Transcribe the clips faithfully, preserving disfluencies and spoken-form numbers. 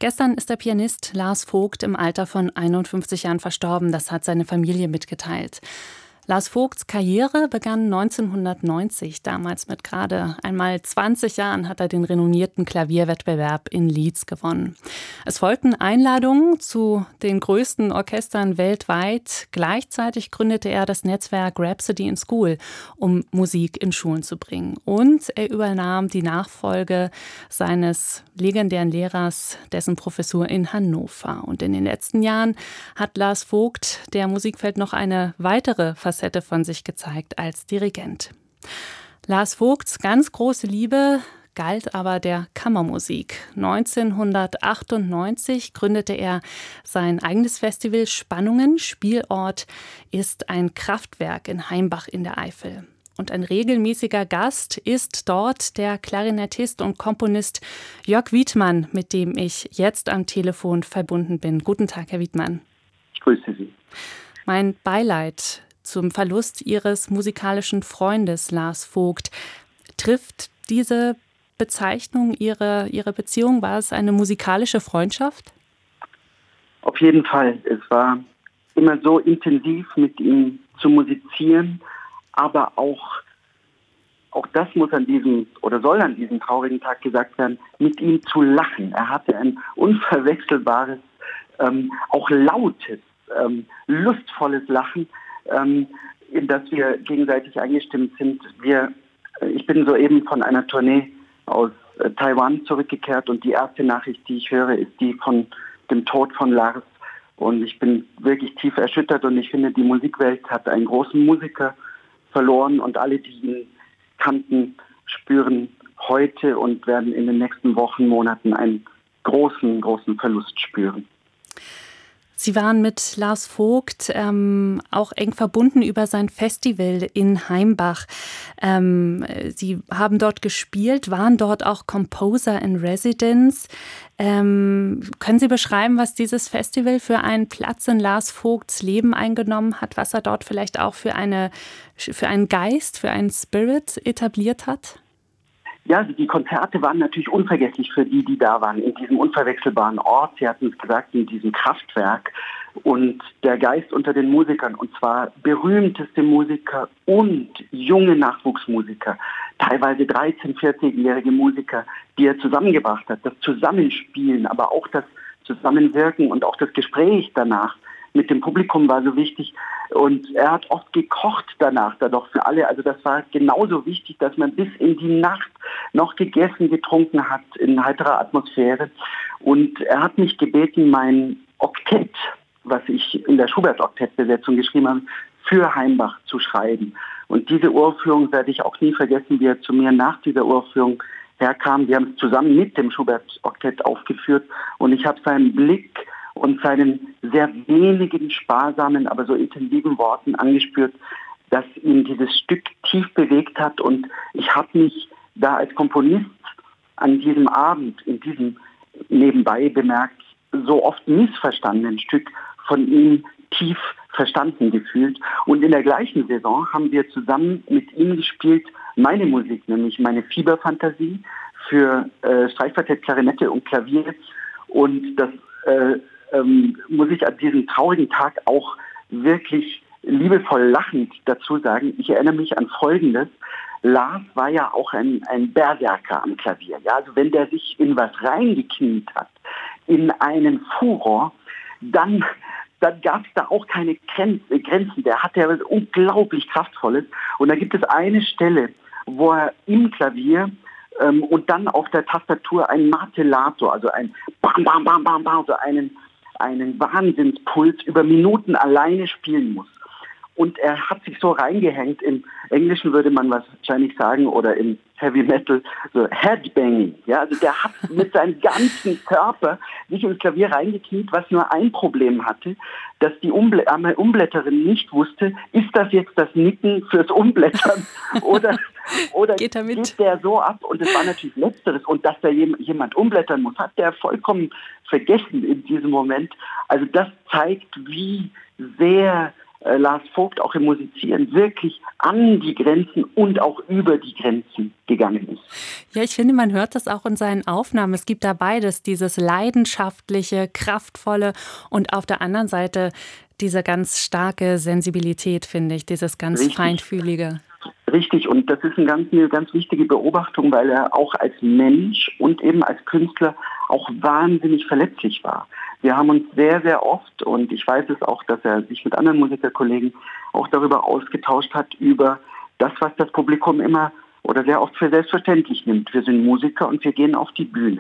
Gestern ist der Pianist Lars Vogt im Alter von einundfünfzig Jahren verstorben. Das hat seine Familie mitgeteilt. Lars Vogts Karriere begann neunzehnhundertneunzig. Damals mit gerade einmal zwanzig Jahren hat er den renommierten Klavierwettbewerb in Leeds gewonnen. Es folgten Einladungen zu den größten Orchestern weltweit. Gleichzeitig gründete er das Netzwerk Rhapsody in School, um Musik in Schulen zu bringen. Und er übernahm die Nachfolge seines legendären Lehrers, dessen Professur in Hannover. Und in den letzten Jahren hat Lars Vogt der Musikwelt noch eine weitere Facette von sich gezeigt als Dirigent. Lars Vogts ganz große Liebe galt aber der Kammermusik. neunzehnhundertachtundneunzig gründete er sein eigenes Festival Spannungen. Spielort ist ein Kraftwerk in Heimbach in der Eifel. Und ein regelmäßiger Gast ist dort der Klarinettist und Komponist Jörg Wiedmann, mit dem ich jetzt am Telefon verbunden bin. Guten Tag, Herr Wiedmann. Ich grüße Sie. Mein Beileid zum Verlust Ihres musikalischen Freundes Lars Vogt. Trifft diese Bezeichnung Ihre, Ihre Beziehung? War es eine musikalische Freundschaft? Auf jeden Fall. Es war immer so intensiv, mit ihm zu musizieren, aber auch, auch das muss an diesem oder soll an diesem traurigen Tag gesagt werden, mit ihm zu lachen. Er hatte ein unverwechselbares, ähm, auch lautes, ähm, lustvolles Lachen, ähm, in das wir gegenseitig eingestimmt sind. Wir, äh, ich bin soeben von einer Tournee aus äh, Taiwan zurückgekehrt und die erste Nachricht, die ich höre, ist die von dem Tod von Lars. Und ich bin wirklich tief erschüttert und ich finde, die Musikwelt hat einen großen Musiker verloren und alle, die ihn kannten, spüren heute und werden in den nächsten Wochen, Monaten einen großen, großen Verlust spüren. Sie waren mit Lars Vogt ähm, auch eng verbunden über sein Festival in Heimbach. Ähm, Sie haben dort gespielt, waren dort auch Composer in Residence. Ähm, können Sie beschreiben, was dieses Festival für einen Platz in Lars Vogts Leben eingenommen hat, was er dort vielleicht auch für, eine, für einen Geist, für einen Spirit etabliert hat? Ja, also die Konzerte waren natürlich unvergesslich für die, die da waren, in diesem unverwechselbaren Ort. Sie hatten es gesagt, in diesem Kraftwerk. Und der Geist unter den Musikern, und zwar berühmteste Musiker und junge Nachwuchsmusiker, teilweise dreizehn-, vierzehnjährige Musiker, die er zusammengebracht hat. Das Zusammenspielen, aber auch das Zusammenwirken und auch das Gespräch danach mit dem Publikum war so wichtig. Und er hat oft gekocht danach, da doch für alle. Also das war genauso wichtig, dass man bis in die Nacht noch gegessen, getrunken hat in heiterer Atmosphäre. Und er hat mich gebeten, mein Oktett, was ich in der Schubert-Oktett-Besetzung geschrieben habe, für Heimbach zu schreiben. Und diese Uraufführung werde ich auch nie vergessen, wie er zu mir nach dieser Uraufführung herkam. Wir haben es zusammen mit dem Schubert-Oktett aufgeführt. Und ich habe seinen Blick und seinen sehr wenigen sparsamen, aber so intensiven Worten angespürt, dass ihn dieses Stück tief bewegt hat. Und ich habe mich da als Komponist an diesem Abend, in diesem nebenbei bemerkt, so oft missverstandenen Stück von ihm tief verstanden gefühlt. Und in der gleichen Saison haben wir zusammen mit ihm gespielt, meine Musik, nämlich meine Fieberfantasie für äh, Streichquartett, Klarinette und Klavier. Und das äh, ähm, muss ich an diesem traurigen Tag auch wirklich liebevoll lachend dazu sagen. Ich erinnere mich an Folgendes. Lars war ja auch ein, ein Berserker am Klavier. Ja? Also wenn der sich in was reingekniet hat, in einen Furor, dann, dann gab es da auch keine Grenzen. Der hatte ja was unglaublich Kraftvolles. Und da gibt es eine Stelle, wo er im Klavier ähm, und dann auf der Tastatur ein Martellator, also ein Bam, Bam, Bam, Bam, Bam, so einen, einen Wahnsinnspuls über Minuten alleine spielen muss. Und er hat sich so reingehängt, im Englischen würde man wahrscheinlich sagen, oder im Heavy Metal, so Headbanging. Ja, also der hat mit seinem ganzen Körper sich ins Klavier reingekniet, was nur ein Problem hatte, dass die Umblä- äh, Umblätterin nicht wusste, ist das jetzt das Nicken fürs Umblättern oder, oder geht, er mit? geht der so ab? Und es war natürlich Letzteres. Und dass da jemand umblättern muss, hat der vollkommen vergessen in diesem Moment. Also das zeigt, wie sehr äh, Lars Vogt auch im Musizieren wirklich an die Grenzen und auch über die Grenzen gegangen ist. Ja, ich finde, man hört das auch in seinen Aufnahmen. Es gibt da beides, dieses leidenschaftliche, kraftvolle und auf der anderen Seite diese ganz starke Sensibilität, finde ich, dieses ganz Richtig. Feinfühlige. Richtig, und das ist eine ganz, eine ganz wichtige Beobachtung, weil er auch als Mensch und eben als Künstler auch wahnsinnig verletzlich war. Wir haben uns sehr, sehr oft, und ich weiß es auch, dass er sich mit anderen Musikerkollegen auch darüber ausgetauscht hat, über das, was das Publikum immer oder sehr oft für selbstverständlich nimmt. Wir sind Musiker und wir gehen auf die Bühne.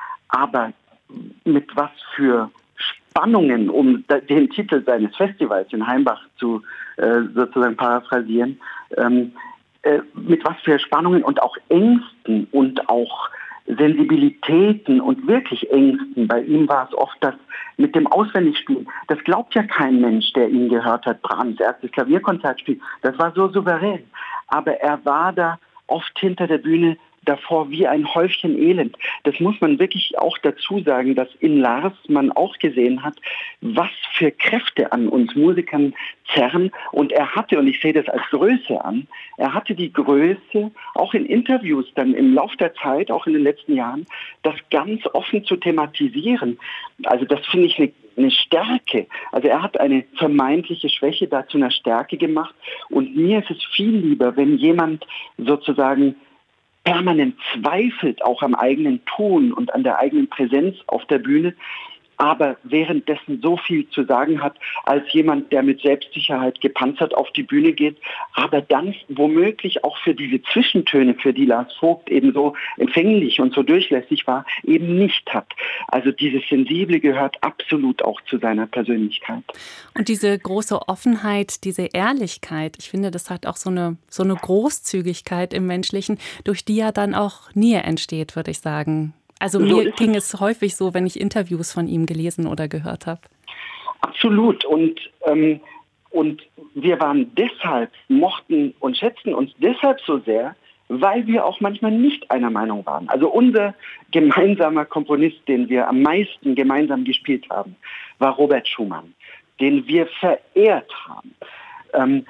Aber mit was für Spannungen, um den Titel seines Festivals in Heimbach zu äh, sozusagen paraphrasieren, ähm, äh, mit was für Spannungen und auch Ängsten und auch Sensibilitäten und wirklich Ängsten. Bei ihm war es oft das mit dem Auswendigspielen. Das glaubt ja kein Mensch, der ihn gehört hat, Brahms erstes Klavierkonzert spielen. Das war so souverän. Aber er war da oft hinter der Bühne davor wie ein Häufchen Elend. Das muss man wirklich auch dazu sagen, dass in Lars man auch gesehen hat, was für Kräfte an uns Musikern zerren. Und er hatte, und ich sehe das als Größe an, er hatte die Größe, auch in Interviews dann im Lauf der Zeit, auch in den letzten Jahren, das ganz offen zu thematisieren. Also das finde ich eine eine Stärke. Also er hat eine vermeintliche Schwäche da zu einer Stärke gemacht. Und mir ist es viel lieber, wenn jemand sozusagen permanent zweifelt, auch am eigenen Tun und an der eigenen Präsenz auf der Bühne, aber währenddessen so viel zu sagen hat, als jemand, der mit Selbstsicherheit gepanzert auf die Bühne geht, aber dann womöglich auch für diese Zwischentöne, für die Lars Vogt eben so empfänglich und so durchlässig war, eben nicht hat. Also dieses Sensible gehört absolut auch zu seiner Persönlichkeit. Und diese große Offenheit, diese Ehrlichkeit, ich finde, das hat auch so eine, so eine Großzügigkeit im Menschlichen, durch die ja dann auch Nähe entsteht, würde ich sagen. Also mir so ging es häufig so, wenn ich Interviews von ihm gelesen oder gehört habe. Absolut. Und, ähm, und wir waren deshalb, mochten und schätzten uns deshalb so sehr, weil wir auch manchmal nicht einer Meinung waren. Also unser gemeinsamer Komponist, den wir am meisten gemeinsam gespielt haben, war Robert Schumann, den wir verehrt haben. Ähm,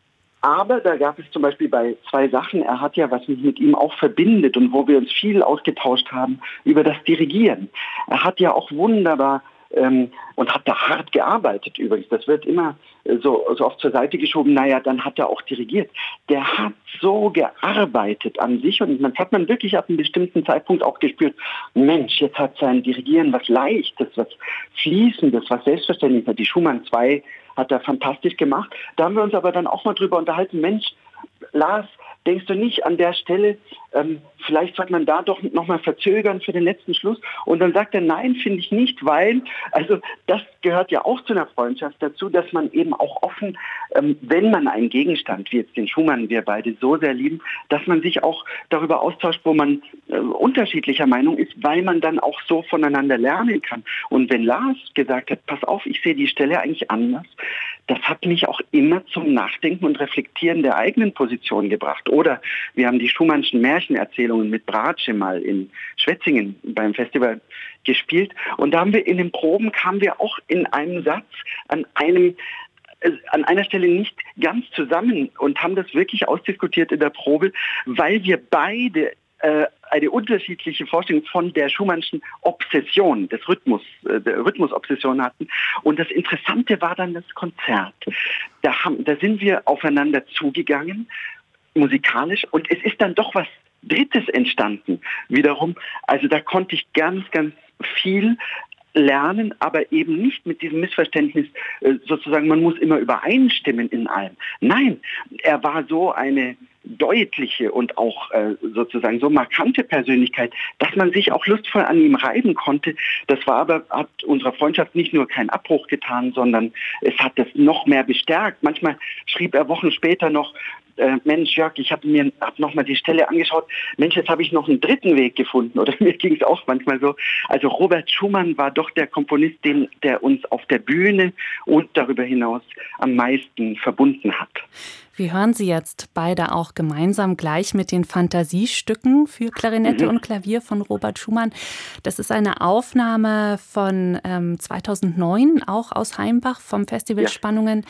Aber da gab es zum Beispiel bei zwei Sachen, er hat ja, was mich mit ihm auch verbindet und wo wir uns viel ausgetauscht haben, über das Dirigieren. Er hat ja auch wunderbar ähm, und hat da hart gearbeitet übrigens. Das wird immer so, so oft zur Seite geschoben, naja, dann hat er auch dirigiert. Der hat so gearbeitet an sich und das hat man wirklich ab einem bestimmten Zeitpunkt auch gespürt, Mensch, jetzt hat sein Dirigieren was Leichtes, was Fließendes, was Selbstverständliches. Die Schumann zwei hat er fantastisch gemacht. Da haben wir uns aber dann auch mal drüber unterhalten, Mensch, Lars, denkst du nicht an der Stelle, ähm, vielleicht sollte man da doch nochmal verzögern für den letzten Schluss? Und dann sagt er, nein, finde ich nicht, weil, also das gehört ja auch zu einer Freundschaft dazu, dass man eben auch offen, ähm, wenn man einen Gegenstand, wie jetzt den Schumann, wir beide so sehr lieben, dass man sich auch darüber austauscht, wo man äh, unterschiedlicher Meinung ist, weil man dann auch so voneinander lernen kann. Und wenn Lars gesagt hat, pass auf, ich sehe die Stelle eigentlich anders, das hat mich auch immer zum Nachdenken und Reflektieren der eigenen Position gebracht. Oder wir haben die Schumannschen Märchenerzählungen mit Bratsche mal in Schwetzingen beim Festival gespielt. Und da haben wir in den Proben, kamen wir auch in einem Satz an einem an einer Stelle nicht ganz zusammen und haben das wirklich ausdiskutiert in der Probe, weil wir beide äh, eine unterschiedliche Vorstellung von der Schumannschen Obsession, des Rhythmus, äh, der Rhythmusobsession hatten. Und das Interessante war dann das Konzert. Da, haben, da sind wir aufeinander zugegangen, musikalisch, und es ist dann doch was Drittes entstanden wiederum. Also da konnte ich ganz, ganz viel lernen, aber eben nicht mit diesem Missverständnis, sozusagen, man muss immer übereinstimmen in allem. Nein, er war so eine deutliche und auch äh, sozusagen so markante Persönlichkeit, dass man sich auch lustvoll an ihm reiben konnte. Das war aber, hat unserer Freundschaft nicht nur keinen Abbruch getan, sondern es hat das noch mehr bestärkt. Manchmal schrieb er Wochen später noch, äh, Mensch Jörg, ich habe mir hab noch mal die Stelle angeschaut, Mensch, jetzt habe ich noch einen dritten Weg gefunden. Oder mir ging es auch manchmal so. Also Robert Schumann war doch der Komponist, den, der uns auf der Bühne und darüber hinaus am meisten verbunden hat. Wir hören Sie jetzt beide auch gemeinsam gleich mit den Fantasiestücken für Klarinette mhm. und Klavier von Robert Schumann. Das ist eine Aufnahme von ähm, zweitausendneun, auch aus Heimbach vom Festival ja. Spannungen.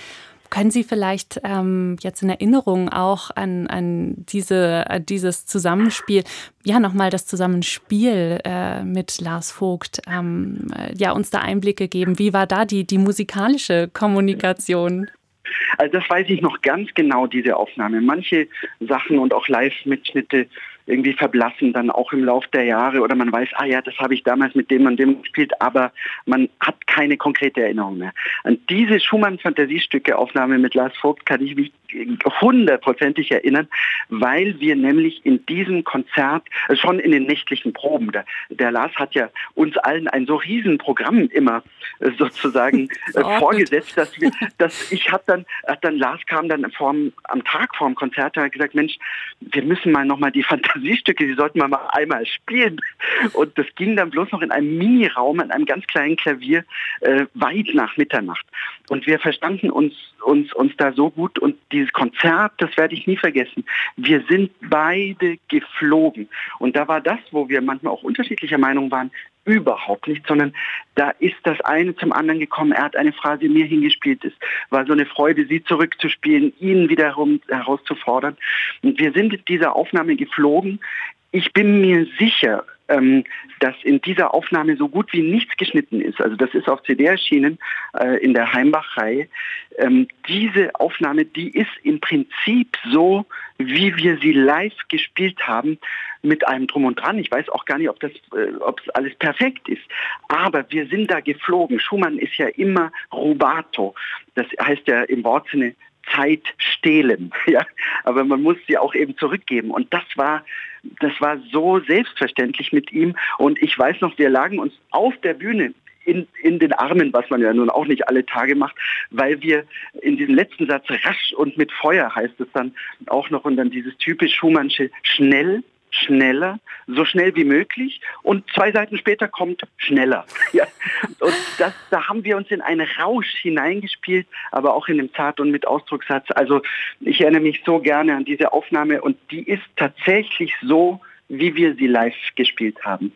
Können Sie vielleicht ähm, jetzt in Erinnerung auch an, an, diese, an dieses Zusammenspiel, ja nochmal das Zusammenspiel äh, mit Lars Vogt, ähm, ja uns da Einblicke geben? Wie war da die, die musikalische Kommunikation? Also das weiß ich noch ganz genau, diese Aufnahme. Manche Sachen und auch Live-Mitschnitte irgendwie verblassen dann auch im Laufe der Jahre oder man weiß, ah ja, das habe ich damals mit dem und dem gespielt, aber man hat keine konkrete Erinnerung mehr. An diese Schumann-Fantasiestücke-Aufnahme mit Lars Vogt kann ich mich hundertprozentig erinnern, weil wir nämlich in diesem Konzert, schon in den nächtlichen Proben, der, der Lars hat ja uns allen ein so riesen Programm immer sozusagen äh, vorgesetzt, dass wir, dass ich hab dann, hat dann Lars kam dann vorm, am Tag vorm Konzert, hat gesagt, Mensch, wir müssen mal nochmal die Fantasiestücke, die sollten wir mal einmal spielen. Und das ging dann bloß noch in einem Mini-Raum, an einem ganz kleinen Klavier, äh, weit nach Mitternacht. Und wir verstanden uns, uns, uns da so gut und dieses Konzert, das werde ich nie vergessen. Wir sind beide geflogen. Und da war das, wo wir manchmal auch unterschiedlicher Meinung waren, überhaupt nicht, sondern da ist das eine zum anderen gekommen. Er hat eine Phrase mir hingespielt. Es war so eine Freude, sie zurückzuspielen, ihn wiederum herauszufordern. Und wir sind in dieser Aufnahme geflogen. Ich bin mir sicher, ähm, dass in dieser Aufnahme so gut wie nichts geschnitten ist. Also das ist auf C D erschienen äh, in der Heimbach-Reihe. Ähm, diese Aufnahme, die ist im Prinzip so, wie wir sie live gespielt haben, mit einem Drum und Dran. Ich weiß auch gar nicht, ob das, äh, ob es alles perfekt ist. Aber wir sind da geflogen. Schumann ist ja immer rubato. Das heißt ja im Wortsinne Zeit stehlen. Ja? Aber man muss sie auch eben zurückgeben. Und das war Das war so selbstverständlich mit ihm. Und ich weiß noch, wir lagen uns auf der Bühne in, in den Armen, was man ja nun auch nicht alle Tage macht, weil wir in diesem letzten Satz rasch und mit Feuer heißt es dann auch noch und dann dieses typisch Schumannsche schnell, schneller, so schnell wie möglich und zwei Seiten später kommt schneller. Ja. Und das, da haben wir uns in einen Rausch hineingespielt, aber auch in dem Zart- und mit Ausdruckssatz. Also ich erinnere mich so gerne an diese Aufnahme und die ist tatsächlich so, wie wir sie live gespielt haben.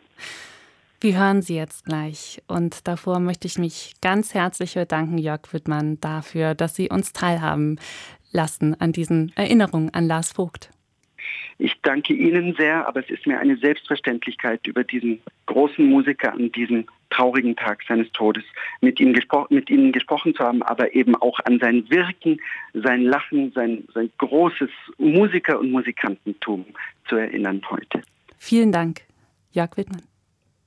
Wir hören sie jetzt gleich und davor möchte ich mich ganz herzlich bedanken, Jörg Wittmann, dafür, dass Sie uns teilhaben lassen an diesen Erinnerungen an Lars Vogt. Ich danke Ihnen sehr, aber es ist mir eine Selbstverständlichkeit, über diesen großen Musiker an diesem traurigen Tag seines Todes mit Ihnen, gespro- mit Ihnen gesprochen zu haben, aber eben auch an sein Wirken, sein Lachen, sein, sein großes Musiker- und Musikantentum zu erinnern heute. Vielen Dank, Jörg Wittmann.